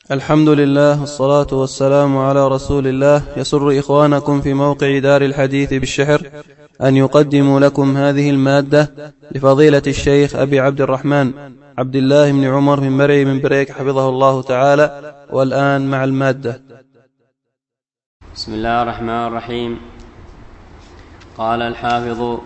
الحمد لله والصلاة والسلام على رسول الله. يسر إخوانكم في موقع دار الحديث بالشحر أن يقدموا لكم هذه المادة لفضيلة الشيخ أبي عبد الرحمن عبد الله بن عمر من مرعي من بريك حفظه الله تعالى. والآن مع المادة. بسم الله الرحمن الرحيم. قال الحافظ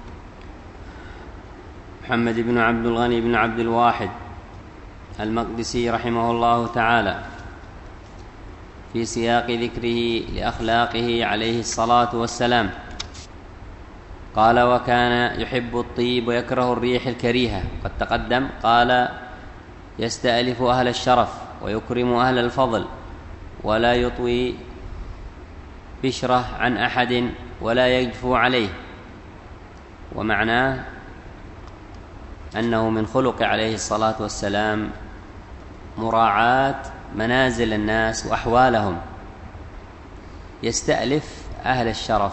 محمد بن عبد الغني بن عبد الواحد المقدسي رحمه الله تعالى في سياق ذكره لأخلاقه عليه الصلاة والسلام قال: وكان يحب الطيب ويكره الريح الكريهة. قد تقدم قال: يستألف أهل الشرف ويكرم أهل الفضل ولا يطوي بشره عن أحد ولا يجفو عليه. ومعناه أنه من خلق عليه الصلاة والسلام مراعاة منازل الناس وأحوالهم. يستألف أهل الشرف،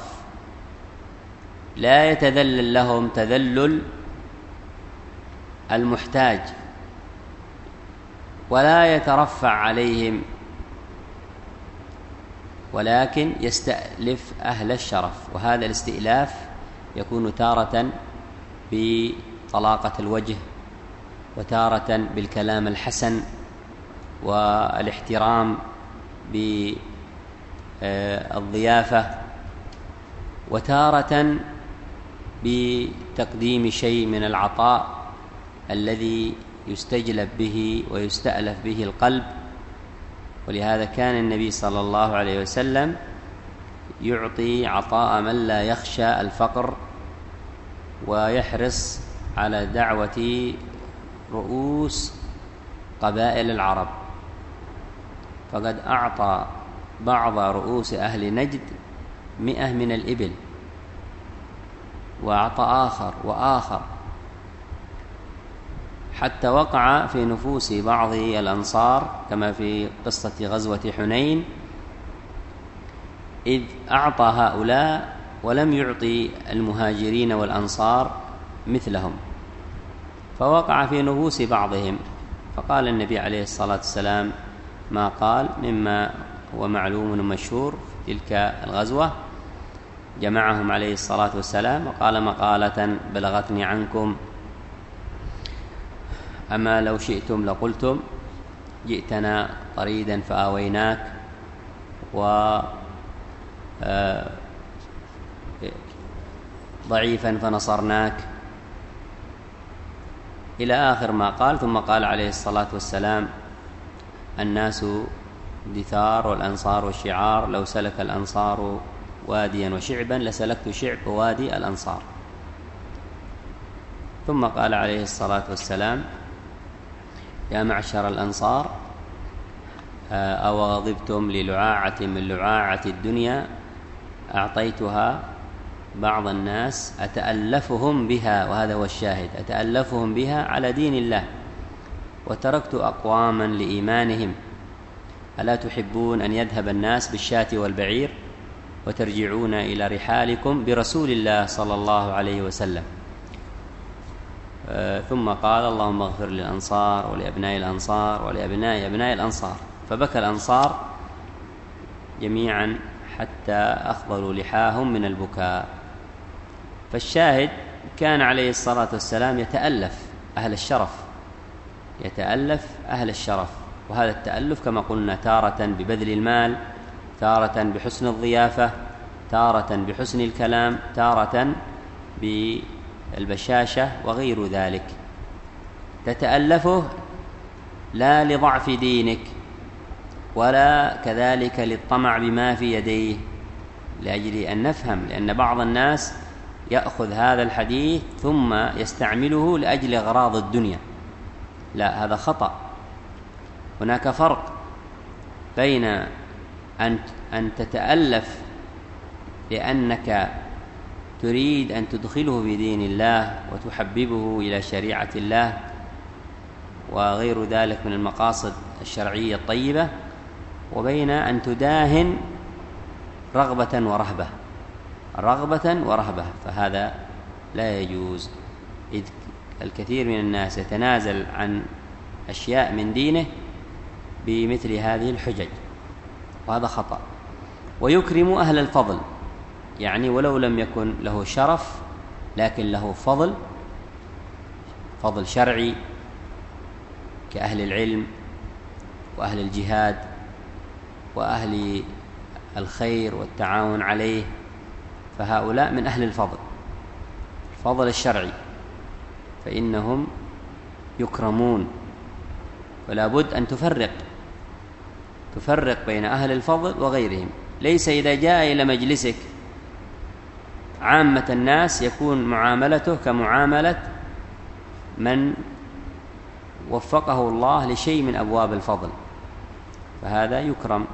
لا يتذلل لهم تذلل المحتاج ولا يترفع عليهم، ولكن يستألف أهل الشرف. وهذا الاستئلاف يكون تارة بطلاقة الوجه، وتارة بالكلام الحسن والاحترام بالضيافة، وتارة بتقديم شيء من العطاء الذي يستجلب به ويستألف به القلب. ولهذا كان النبي صلى الله عليه وسلم يعطي عطاء من لا يخشى الفقر، ويحرص على دعوة رؤوس قبائل العرب. فقد أعطى بعض رؤوس أهل نجد 100 من الإبل، وأعطى آخر وآخر، حتى وقع في نفوس بعض الأنصار كما في قصة غزوة حنين، إذ أعطى هؤلاء ولم يعطي المهاجرين والأنصار مثلهم، فوقع في نفوس بعضهم. فقال النبي عليه الصلاة والسلام ما قال مما هو معلوم ومشهور في تلك الغزوة. جمعهم عليه الصلاة والسلام وقال مقالة بلغتني عنكم: أما لو شئتم لقلتم جئتنا طريدا فآويناك، ضعيفا فنصرناك، إلى آخر ما قال. ثم قال عليه الصلاة والسلام: الناس دثار والأنصار شعار، لو سلك الأنصار واديا وشعبا لسلكت شعب وادي الأنصار. ثم قال عليه الصلاة والسلام: يا معشر الأنصار، أو غضبتم للعاعة من لعاعة الدنيا أعطيتها بعض الناس أتألفهم بها، وهذا هو الشاهد، أتألفهم بها على دين الله، وتركت أقواما لإيمانهم. ألا تحبون أن يذهب الناس بالشاة والبعير وترجعون إلى رحالكم برسول الله صلى الله عليه وسلم؟ ثم قال: اللهم اغفر للأنصار ولأبناء الأنصار ولأبناء أبناء الأنصار. فبكى الأنصار جميعا حتى أخضلوا لحاهم من البكاء. فالشاهد كان عليه الصلاة والسلام يتألف أهل الشرف، يتألف أهل الشرف. وهذا التألف كما قلنا تارة ببذل المال، تارة بحسن الضيافة، تارة بحسن الكلام، تارة بالبشاشة وغير ذلك. تتألفه لا لضعف دينك ولا كذلك للطمع بما في يديه، لأجل أن نفهم، لأن بعض الناس يأخذ هذا الحديث ثم يستعمله لأجل أغراض الدنيا. لا، هذا خطأ. هناك فرق بين أن تتألف لأنك تريد أن تدخله بدين الله وتحببه إلى شريعة الله وغير ذلك من المقاصد الشرعية الطيبة، وبين أن تداهن رغبة ورهبة، فهذا لا يجوز. إذ الكثير من الناس يتنازل عن أشياء من دينه بمثل هذه الحجج، وهذا خطأ. ويكرم أهل الفضل، يعني ولو لم يكن له شرف لكن له فضل شرعي كأهل العلم وأهل الجهاد وأهل الخير والتعاون عليه، فهؤلاء من أهل الفضل الشرعي، فإنهم يكرمون. فلا بد أن تفرق بين أهل الفضل وغيرهم. ليس إذا جاء إلى مجلسك عامة الناس يكون معاملته كمعاملة من وفقه الله لشيء من أبواب الفضل، فهذا يكرم.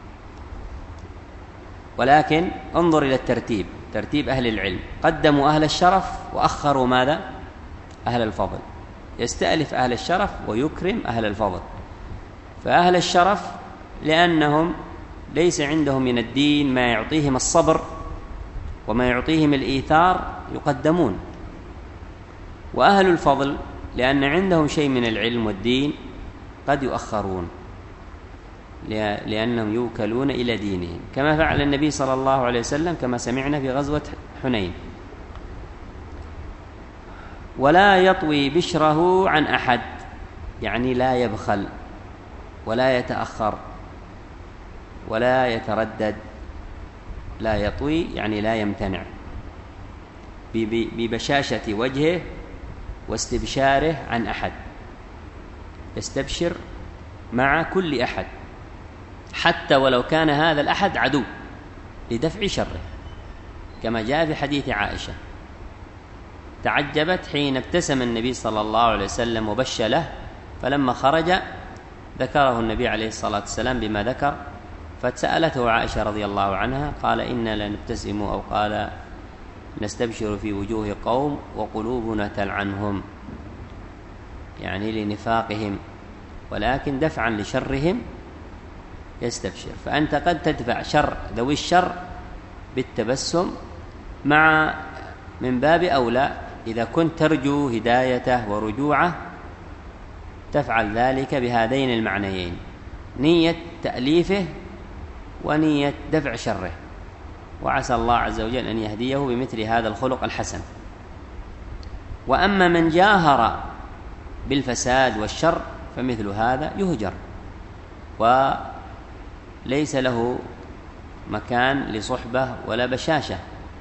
ولكن انظر إلى ترتيب أهل العلم، قدموا أهل الشرف وأخروا ماذا؟ أهل الفضل. يستألف أهل الشرف ويكرم أهل الفضل. فأهل الشرف لأنهم ليس عندهم من الدين ما يعطيهم الصبر وما يعطيهم الإيثار يقدمون، وأهل الفضل لأن عندهم شيء من العلم والدين قد يؤخرون لأنهم يوكلون إلى دينهم، كما فعل النبي صلى الله عليه وسلم كما سمعنا في غزوة حنين. ولا يطوي بشره عن أحد، يعني لا يبخل ولا يتأخر ولا يتردد. لا يطوي يعني لا يمتنع، ببشاشة وجهه واستبشاره عن أحد، يستبشر مع كل أحد حتى ولو كان هذا الأحد عدو لدفع شره، كما جاء في حديث عائشة تعجبت حين ابتسم النبي صلى الله عليه وسلم وبش له، فلما خرج ذكره النبي عليه الصلاة والسلام بما ذكر، فسألته عائشة رضي الله عنها قال إنا لنبتسم أو قال نستبشر في وجوه قوم وقلوبنا تلعنهم، يعني لنفاقهم، ولكن دفعا لشرهم يستبشر. فأنت قد تدفع شر ذوي الشر بالتبسم، مع من باب أولى إذا كنت ترجو هدايته ورجوعه تفعل ذلك بهذين المعنيين: نية تأليفه ونية دفع شره، وعسى الله عز وجل أن يهديه بمثل هذا الخلق الحسن. وأما من جاهر بالفساد والشر فمثل هذا يهجر وليس له مكان لصحبة ولا بشاشة،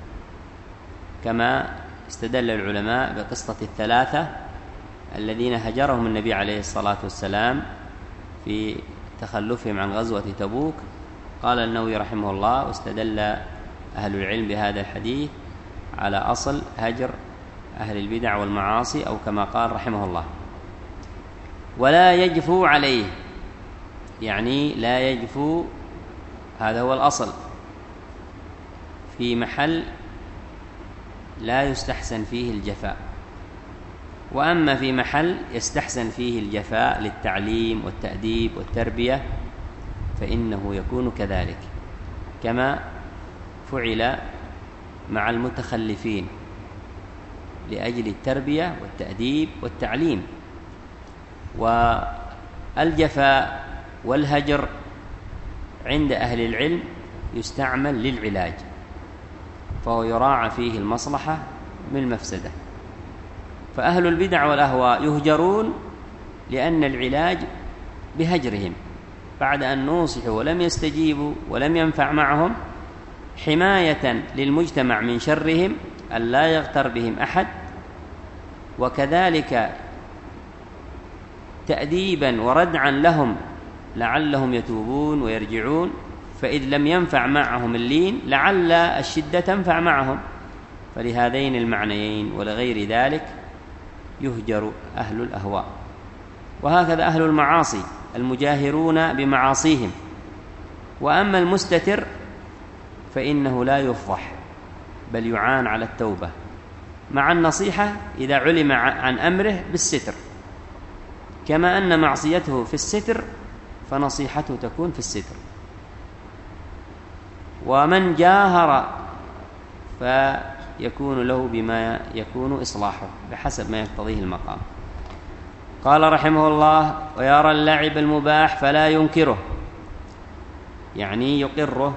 كما استدل العلماء بقصة الثلاثة الذين هجرهم النبي عليه الصلاة والسلام في تخلفهم عن غزوة تبوك. قال النووي رحمه الله: واستدل أهل العلم بهذا الحديث على أصل هجر أهل البدع والمعاصي، أو كما قال رحمه الله: ولا يجفو عليه، يعني لا يجفو، هذا هو الأصل، في محل لا يستحسن فيه الجفاء. وأما في محل يستحسن فيه الجفاء للتعليم والتأديب والتربية فإنه يكون كذلك، كما فعل مع المتخلفين لأجل التربية والتأديب والتعليم. والجفاء والهجر عند أهل العلم يستعمل للعلاج، فهو يراعى فيه المصلحة من المفسدة. فأهل البدع والأهواء يهجرون لأن العلاج بهجرهم بعد أن نوصحوا ولم يستجيبوا ولم ينفع معهم، حماية للمجتمع من شرهم أن لا يغتر بهم أحد، وكذلك تأديبا وردعا لهم لعلهم يتوبون ويرجعون، فإذ لم ينفع معهم اللين لعل الشدة تنفع معهم. فلهذين المعنيين ولغير ذلك يهجر أهل الأهواء. وهكذا أهل المعاصي المجاهرون بمعاصيهم. وأما المستتر فإنه لا يفضح بل يعان على التوبة، مع النصيحة إذا علم عن أمره بالستر، كما أن معصيته في الستر فنصيحته تكون في الستر. ومن جاهر فيكون له بما يكون إصلاحه بحسب ما يقتضيه المقام. قال رحمه الله: ويرى اللعب المباح فلا ينكره، يعني يقره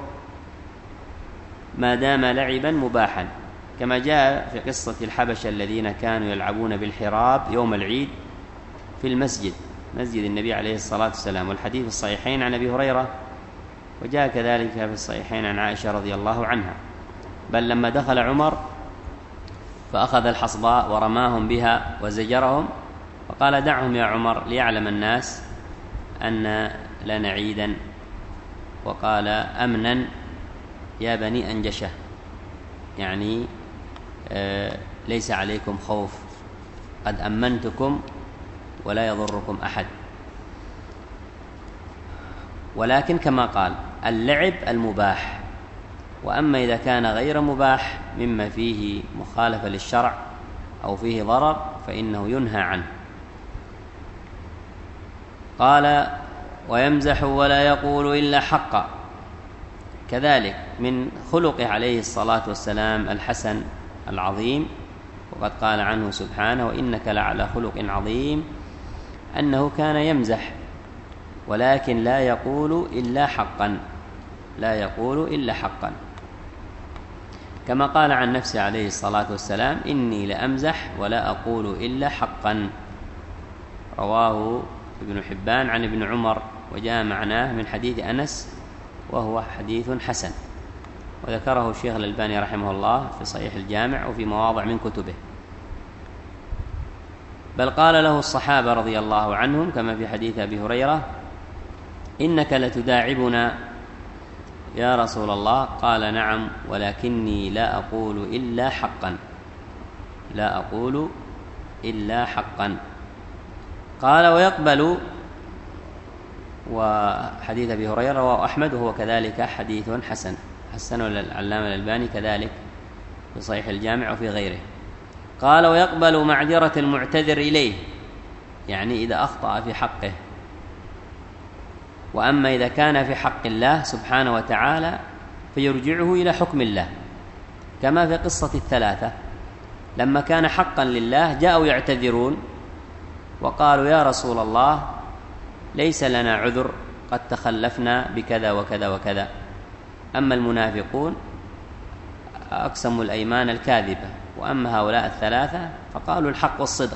ما دام لعبا مباحا، كما جاء في قصة الحبشة الذين كانوا يلعبون بالحراب يوم العيد في المسجد، مسجد النبي عليه الصلاة والسلام، والحديث في الصحيحين عن أبي هريرة، وجاء كذلك في الصحيحين عن عائشة رضي الله عنها. بل لما دخل عمر فأخذ الحصباء ورماهم بها وزجرهم، فقال: دعهم يا عمر ليعلم الناس أن لنا عيدا. وقال: أمنا يا بني أنجشة، يعني ليس عليكم خوف، قد أمنتكم ولا يضركم أحد. ولكن كما قال: اللعب المباح، وأما إذا كان غير مباح مما فيه مخالفة للشرع أو فيه ضرر فإنه ينهى عنه. قال: ويمزح ولا يقول إلا حقا، كذلك من خلقه عليه الصلاة والسلام الحسن العظيم، وقد قال عنه سبحانه: وإنك لعلى خلق عظيم، أنه كان يمزح ولكن لا يقول إلا حقا، لا يقول إلا حقا، كما قال عن نفسه عليه الصلاة والسلام: إني لأمزح ولا أقول إلا حقا. رواه ابن حبان عن ابن عمر، وجاء معناه من حديث أنس، وهو حديث حسن، وذكره الشيخ الألباني رحمه الله في صحيح الجامع وفي مواضع من كتبه. بل قال له الصحابة رضي الله عنهم كما في حديث أبي هريرة: إنك لتداعبنا يا رسول الله. قال: نعم، ولكني لا أقول إلا حقا، لا أقول إلا حقا. قال: ويقبل، وحديث أبي هريرة رواه أحمد وهو كذلك حديث حسن، حسنه العلامة الألباني كذلك في صحيح الجامع وفي غيره. قال: ويقبل معذرة المعتذر إليه، يعني إذا أخطأ في حقه. وأما إذا كان في حق الله سبحانه وتعالى فيرجعه إلى حكم الله، كما في قصة الثلاثة لما كان حقا لله جاءوا يعتذرون وقالوا: يا رسول الله ليس لنا عذر، قد تخلفنا بكذا وكذا وكذا. أما المنافقون أقسموا الأيمان الكاذبة، وأما هؤلاء الثلاثة فقالوا الحق والصدق،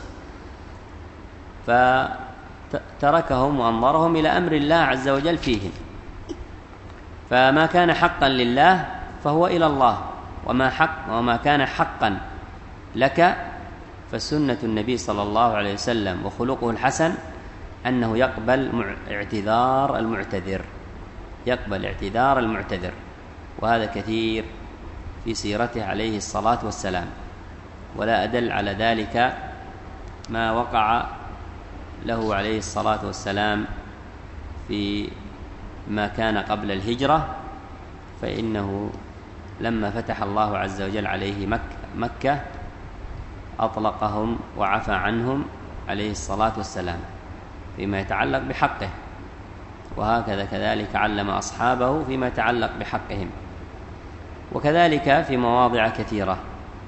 فتركهم وأنظرهم إلى أمر الله عز وجل فيهم. فما كان حقا لله فهو إلى الله، وما كان حقا لك فسنة النبي صلى الله عليه وسلم وخلقه الحسن أنه يقبل اعتذار المعتذر، يقبل اعتذار المعتذر، وهذا كثير في سيرته عليه الصلاة والسلام. ولا أدل على ذلك ما وقع له عليه الصلاة والسلام في ما كان قبل الهجرة، فإنه لما فتح الله عز وجل عليه مكة أطلقهم وعفى عنهم عليه الصلاة والسلام فيما يتعلق بحقه، وهكذا كذلك علم أصحابه فيما يتعلق بحقهم، وكذلك في مواضع كثيرة.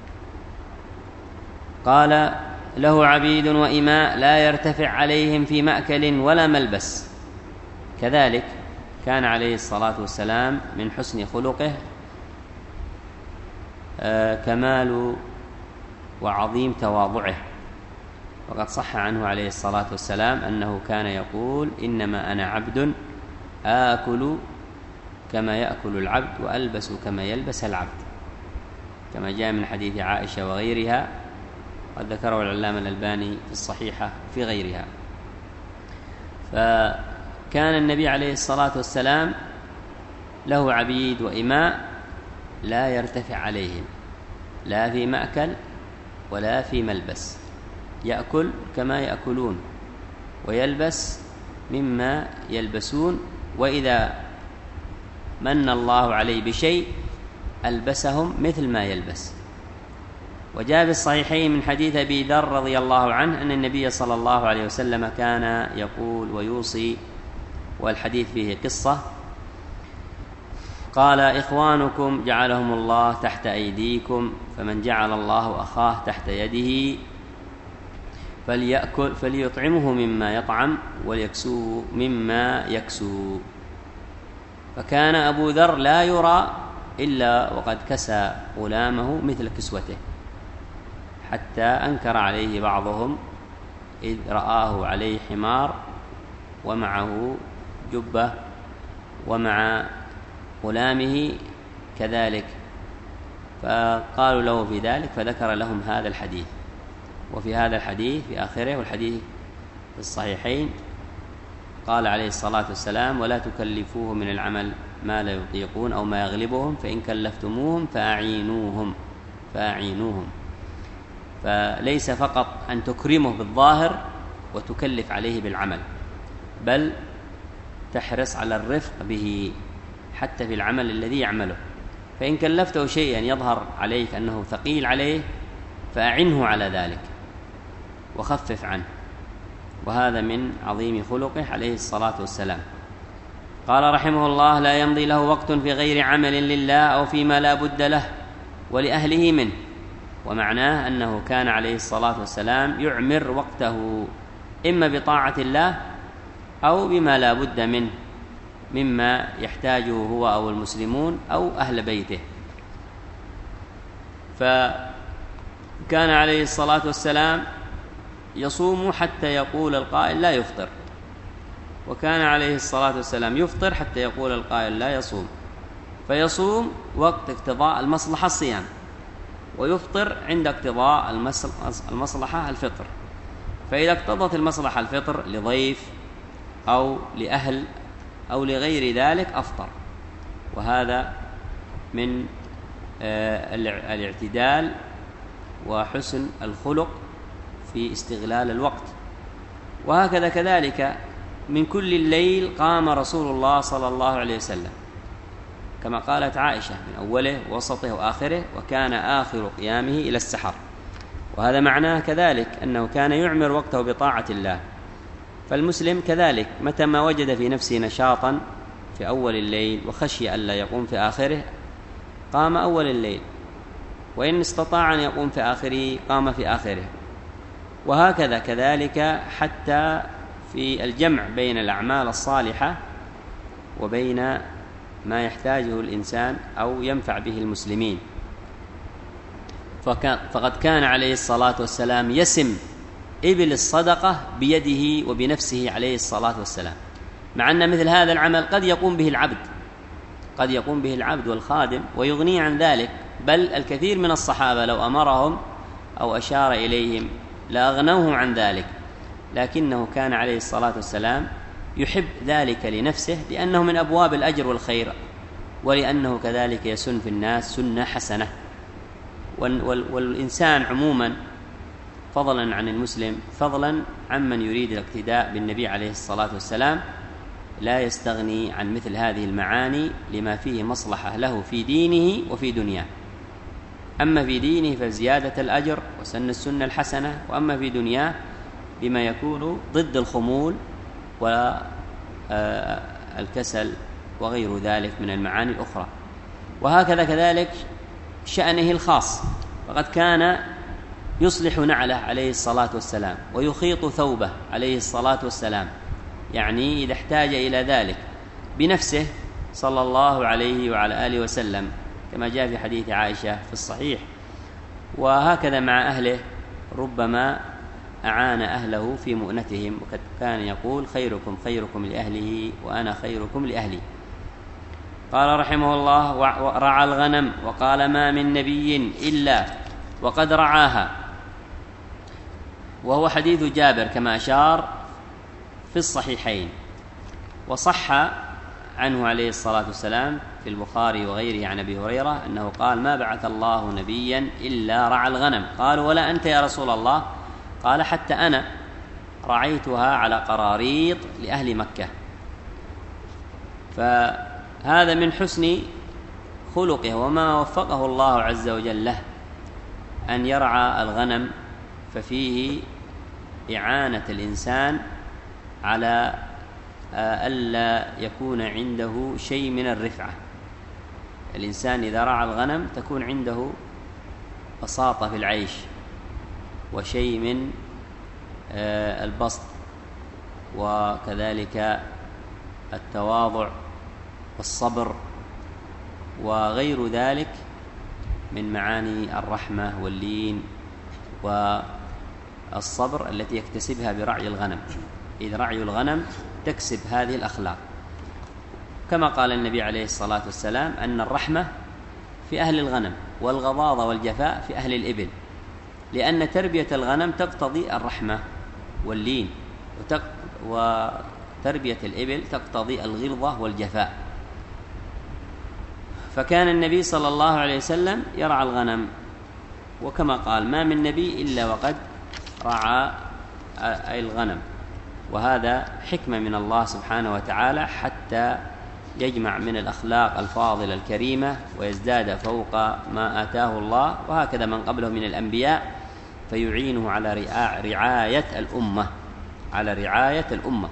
قال: له عبيد وإماء لا يرتفع عليهم في مأكل ولا ملبس، كذلك كان عليه الصلاة والسلام من حسن خلقه كمال وعظيم تواضعه، وقد صح عنه عليه الصلاة والسلام أنه كان يقول: إنما أنا عبد آكل كما يأكل العبد وألبس كما يلبس العبد، كما جاء من حديث عائشة وغيرها، قد ذكره العلامة الألباني في الصحيحة في غيرها. فكان النبي عليه الصلاة والسلام له عبيد وإماء لا يرتفع عليهم لا في مأكل ولا في ملبس، يأكل كما يأكلون ويلبس مما يلبسون، وإذا من الله عليه بشيء ألبسهم مثل ما يلبس. وجاء في الصحيحين من حديث أبي ذر رضي الله عنه أن النبي صلى الله عليه وسلم كان يقول ويوصي، والحديث فيه قصة، قال: إخوانكم جعلهم الله تحت أيديكم، فمن جعل الله أخاه تحت يده فليطعمه مما يطعم وليكسوه مما يكسو. فكان أبو ذر لا يرى إلا وقد كسى غلامه مثل كسوته، حتى أنكر عليه بعضهم إذ رآه عليه حمار ومعه جبة ومع غلامه كذلك، فقالوا له في ذلك، فذكر لهم هذا الحديث. وفي هذا الحديث في آخره، والحديث في الصحيحين، قال عليه الصلاة والسلام: ولا تكلفوه من العمل ما لا يطيقون أو ما يغلبهم، فإن كلفتموهم فأعينوهم. فليس فقط أن تكرمه بالظاهر وتكلف عليه بالعمل، بل تحرص على الرفق به حتى في العمل الذي يعمله. فإن كلفته شيئا يظهر عليك أنه ثقيل عليه فأعنه على ذلك وخفف عنه، وهذا من عظيم خلقه عليه الصلاة والسلام. قال رحمه الله: لا يمضي له وقت في غير عمل لله أو فيما لا بد له ولأهله منه. ومعناه أنه كان عليه الصلاة والسلام يعمر وقته إما بطاعة الله أو بما لا بد منه مما يحتاجه هو أو المسلمون أو أهل بيته. فكان عليه الصلاة والسلام يصوم حتى يقول القائل لا يفطر، وكان عليه الصلاة والسلام يفطر حتى يقول القائل لا يصوم. فيصوم وقت اقتضاء المصلحة الصيام، ويفطر عند اقتضاء المصلحة الفطر. فإذا اقتضت المصلحة الفطر لضيف أو لأهل أو لغير ذلك أفطر. وهذا من الاعتدال وحسن الخلق في استغلال الوقت. وهكذا كذلك من كل الليل قام رسول الله صلى الله عليه وسلم، كما قالت عائشة: من أوله ووسطه وآخره، وكان آخر قيامه إلى السحر. وهذا معناه كذلك أنه كان يعمر وقته بطاعة الله. فالمسلم كذلك متى ما وجد في نفسه نشاطا في أول الليل وخشي ألا يقوم في آخره قام أول الليل، وإن استطاع أن يقوم في آخره قام في آخره. وهكذا كذلك حتى في الجمع بين الأعمال الصالحة وبين ما يحتاجه الإنسان أو ينفع به المسلمين. فقد كان عليه الصلاة والسلام يسم إبل الصدقة بيده وبنفسه عليه الصلاة والسلام، مع أن مثل هذا العمل قد يقوم به العبد والخادم ويغني عن ذلك، بل الكثير من الصحابة لو أمرهم أو أشار إليهم لأغنوه عن ذلك، لكنه كان عليه الصلاة والسلام يحب ذلك لنفسه لأنه من أبواب الأجر والخير، ولأنه كذلك يسن في الناس سنة حسنة. والإنسان عموما فضلا عن المسلم، فضلا عمن يريد الاقتداء بالنبي عليه الصلاة والسلام، لا يستغني عن مثل هذه المعاني لما فيه مصلحة له في دينه وفي دنياه. أما في دينه فزيادة الأجر وسن السنة الحسنة، وأما في دنياه بما يكون ضد الخمول والكسل وغير ذلك من المعاني الأخرى. وهكذا كذلك شأنه الخاص، فقد كان يصلح نعله عليه الصلاة والسلام ويخيط ثوبه عليه الصلاة والسلام، يعني إذا احتاج إلى ذلك بنفسه صلى الله عليه وعلى آله وسلم، كما جاء في حديث عائشة في الصحيح. وهكذا مع أهله ربما أعان أهله في مؤنتهم، وقد كان يقول: خيركم خيركم لأهله وأنا خيركم لأهلي. قال رحمه الله: رعى الغنم، وقال: ما من نبي إلا وقد رعاها. وهو حديث جابر كما أشار في الصحيحين. وصح عنه عليه الصلاة والسلام في البخاري وغيره عن أبي هريرة أنه قال: ما بعث الله نبيا إلا رعى الغنم. قالوا: ولا أنت يا رسول الله؟ قال: حتى أنا رعيتها على قراريط لأهل مكة. فهذا من حسن خلقه وما وفقه الله عز وجل له أن يرعى الغنم، ففيه إعانة الإنسان على ألا يكون عنده شيء من الرفعة. الإنسان إذا رعى الغنم تكون عنده بساطة في العيش وشيء من البسط، وكذلك التواضع والصبر وغير ذلك من معاني الرحمة واللين والصبر التي يكتسبها برعي الغنم، إذ رعي الغنم تكسب هذه الأخلاق، كما قال النبي عليه الصلاة والسلام أن الرحمة في أهل الغنم والغضاضة والجفاء في أهل الإبل، لأن تربية الغنم تقتضي الرحمة واللين، وتربية الإبل تقتضي الغلظة والجفاء. فكان النبي صلى الله عليه وسلم يرعى الغنم، وكما قال ما من نبي إلا وقد رعى الغنم، وهذا حكمة من الله سبحانه وتعالى حتى يجمع من الأخلاق الفاضلة الكريمة ويزداد فوق ما آتاه الله، وهكذا من قبله من الأنبياء، فيعينه على رعاية الأمة.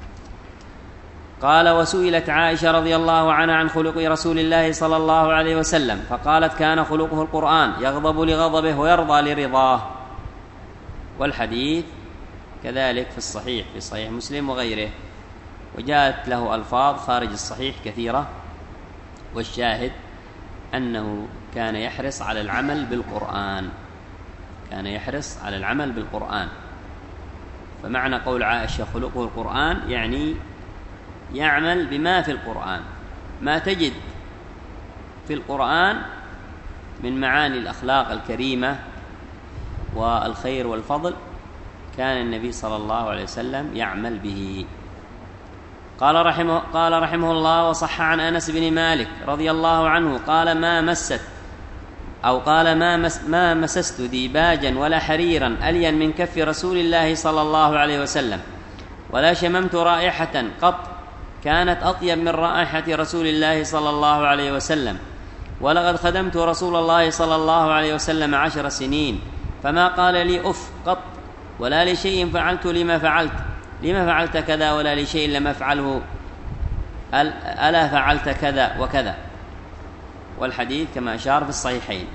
قال: وسئلت عائشة رضي الله عنها عن خلق رسول الله صلى الله عليه وسلم فقالت: كان خلقه القرآن، يغضب لغضبه ويرضى لرضاه. والحديث كذلك في الصحيح، في صحيح مسلم وغيره، وجاءت له ألفاظ خارج الصحيح كثيرة، والشاهد أنه كان يحرص على العمل بالقرآن. فمعنى قول عائشة خلقه القرآن يعني يعمل بما في القرآن، ما تجد في القرآن من معاني الأخلاق الكريمة والخير والفضل كان النبي صلى الله عليه وسلم يعمل به. قال رحمه الله: وصح عن أنس بن مالك رضي الله عنه قال: ما مسست ديباجا ولا حريرا ألين من كف رسول الله صلى الله عليه وسلم، ولا شممت رائحة قط كانت أطيب من رائحة رسول الله صلى الله عليه وسلم، ولقد خدمت رسول الله صلى الله عليه وسلم 10 سنين، فما قال لي أف قط، ولا لشيء فعلت لما فعلت كذا، ولا لشيء لم أفعله ألا فعلت كذا وكذا. والحديث كما أشار في الصحيحين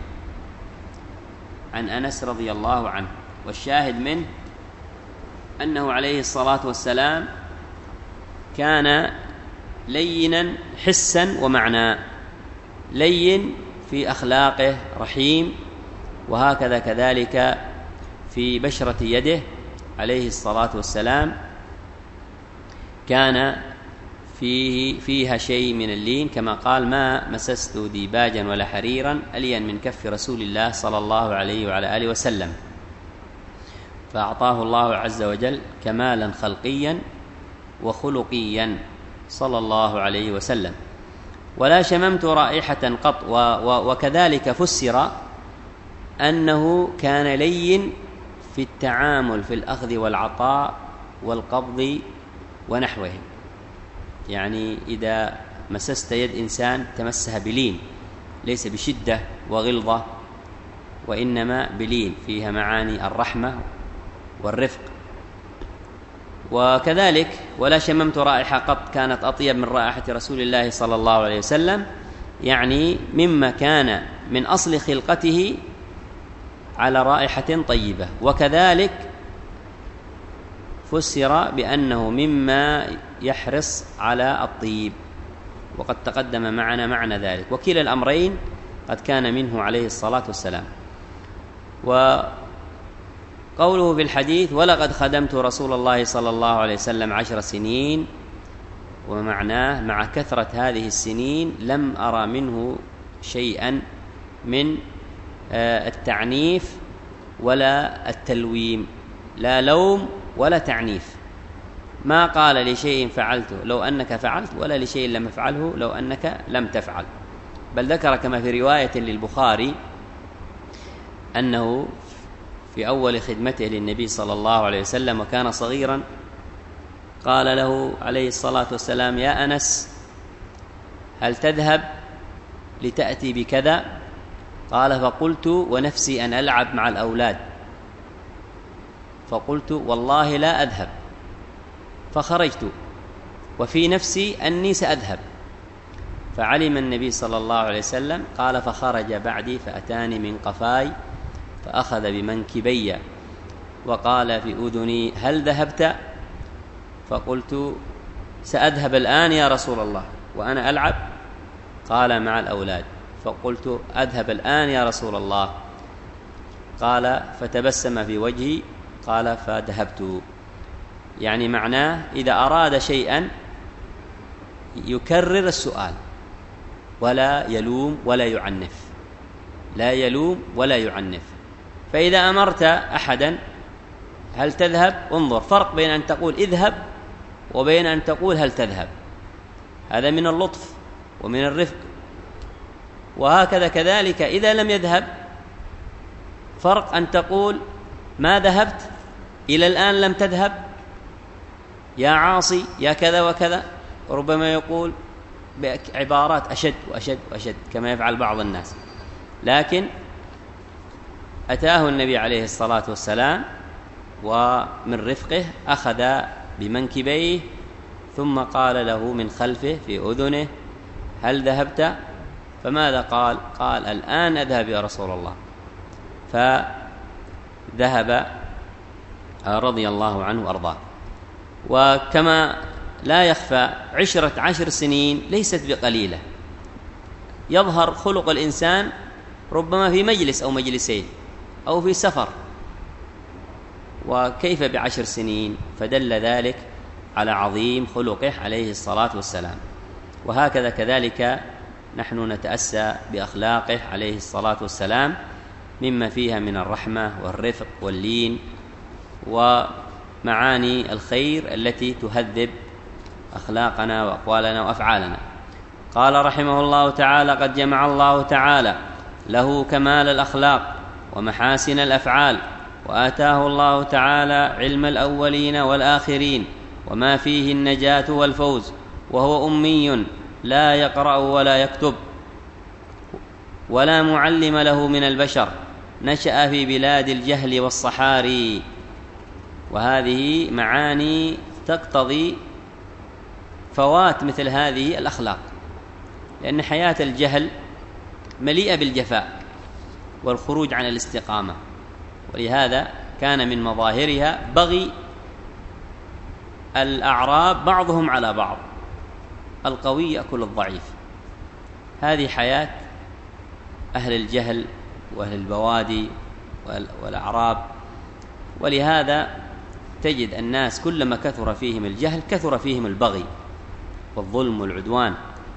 عن أنس رضي الله عنه. والشاهد منه أنه عليه الصلاة والسلام كان لينا حسا ومعنى، لين في أخلاقه، رحيم، وهكذا كذلك في بشرة يده عليه الصلاة والسلام كان فيها شيء من اللين، كما قال: ما مسست ديباجا ولا حريرا ألين من كف رسول الله صلى الله عليه وعلى آله وسلم. فأعطاه الله عز وجل كمالا خلقيا وخلقيا صلى الله عليه وسلم. ولا شممت رائحة قط، وكذلك فسر أنه كان لين في التعامل في الأخذ والعطاء والقبض ونحوه، يعني إذا مسست يد إنسان تمسها بلين، ليس بشدة وغلظة، وإنما بلين فيها معاني الرحمة والرفق. وكذلك ولا شممت رائحة قط كانت أطيب من رائحة رسول الله صلى الله عليه وسلم، يعني مما كان من أصل خلقته على رائحة طيبة. وكذلك فسر بأنه مما يحرص على الطيب، وقد تقدم معنا معنى ذلك، وكلا الأمرين قد كان منه عليه الصلاة والسلام. وقوله في الحديث: ولقد خدمت رسول الله صلى الله عليه وسلم 10 سنين، ومعناه مع كثرة هذه السنين لم أرى منه شيئا من التعنيف ولا التلويم، لا لوم ولا تعنيف. ما قال لشيء فعلته لو أنك فعلت، ولا لشيء لم أفعله لو أنك لم تفعل، بل ذكر كما في رواية للبخاري أنه في أول خدمته للنبي صلى الله عليه وسلم وكان صغيرا قال له عليه الصلاة والسلام: يا أنس، هل تذهب لتأتي بكذا؟ قال: فقلت ونفسي أن ألعب مع الأولاد، فقلت والله لا أذهب، فخرجت وفي نفسي أني سأذهب، فعلم النبي صلى الله عليه وسلم، قال: فخرج بعدي فأتاني من قفاي فأخذ بمنكبي وقال في أذني: هل ذهبت؟ فقلت: سأذهب الآن يا رسول الله وأنا ألعب. قال: مع الأولاد. فقلت: أذهب الآن يا رسول الله. قال: فتبسم في وجهي. قال: فذهبت. يعني معناه إذا أراد شيئا يكرر السؤال ولا يلوم ولا يعنف، لا يلوم ولا يعنف. فإذا أمرت أحدا: هل تذهب؟ انظر، فرق بين أن تقول اذهب وبين أن تقول هل تذهب. هذا من اللطف ومن الرفق. وهكذا كذلك إذا لم يذهب، فرق أن تقول ما ذهبت، إلى الآن لم تذهب، يا عاصي، يا كذا وكذا. ربما يقول بعبارات أشد وأشد وأشد كما يفعل بعض الناس. لكن أتاه النبي عليه الصلاة والسلام ومن رفقه أخذ بمنكبيه ثم قال له من خلفه في أذنه: هل ذهبت؟ فماذا قال؟ قال: الآن أذهب يا رسول الله. فذهب رضي الله عنه وأرضاه. وكما لا يخفى، عشرة 10 سنين ليست بقليلة. يظهر خلق الإنسان ربما في مجلس أو مجلسين أو في سفر، وكيف ب10 سنين؟ فدل ذلك على عظيم خلقه عليه الصلاة والسلام. وهكذا كذلك نحن نتأسى بأخلاقه عليه الصلاة والسلام، مما فيها من الرحمة والرفق واللين ومعاني الخير التي تهذب أخلاقنا وأقوالنا وأفعالنا. قال رحمه الله تعالى: قد جمع الله تعالى له كمال الأخلاق ومحاسن الأفعال، وآتاه الله تعالى علم الأولين والآخرين وما فيه النجاة والفوز، وهو أمي لا يقرأ ولا يكتب ولا معلم له من البشر، نشأ في بلاد الجهل والصحاري. وهذه معاني تقتضي فوات مثل هذه الأخلاق، لأن حياة الجهل مليئة بالجفاء والخروج عن الاستقامة، ولهذا كان من مظاهرها بغي الأعراب بعضهم على بعض، القوي يأكل الضعيف. هذه حياة أهل الجهل وأهل البوادي والأعراب. ولهذا تجد الناس كلما كثر فيهم الجهل كثر فيهم البغي والظلم والعدوان،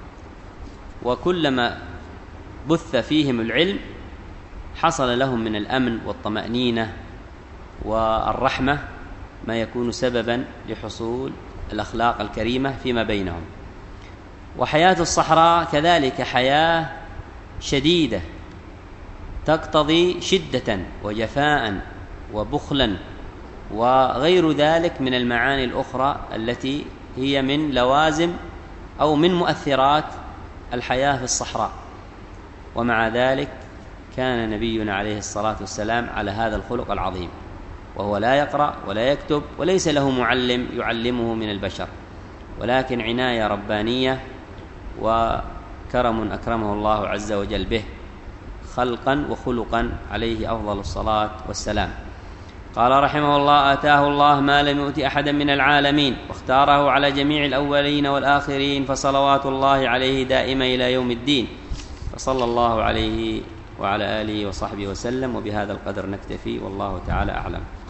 وكلما بث فيهم العلم حصل لهم من الأمن والطمأنينة والرحمة ما يكون سببا لحصول الأخلاق الكريمة فيما بينهم. وحياة الصحراء كذلك حياة شديدة تقتضي شدة وجفاء وبخلا وغير ذلك من المعاني الأخرى التي هي من لوازم أو من مؤثرات الحياة في الصحراء. ومع ذلك كان نبينا عليه الصلاة والسلام على هذا الخلق العظيم، وهو لا يقرأ ولا يكتب وليس له معلم يعلمه من البشر، ولكن عناية ربانية وكرم أكرمه الله عز وجل به خلقا وخلقا، عليه أفضل الصلاة والسلام. قال رحمه الله: آتاه الله ما لم يؤت أحدا من العالمين، واختاره على جميع الأولين والآخرين، فصلوات الله عليه دائما إلى يوم الدين. فصلى الله عليه وعلى آله وصحبه وسلم. وبهذا القدر نكتفي، والله تعالى أعلم.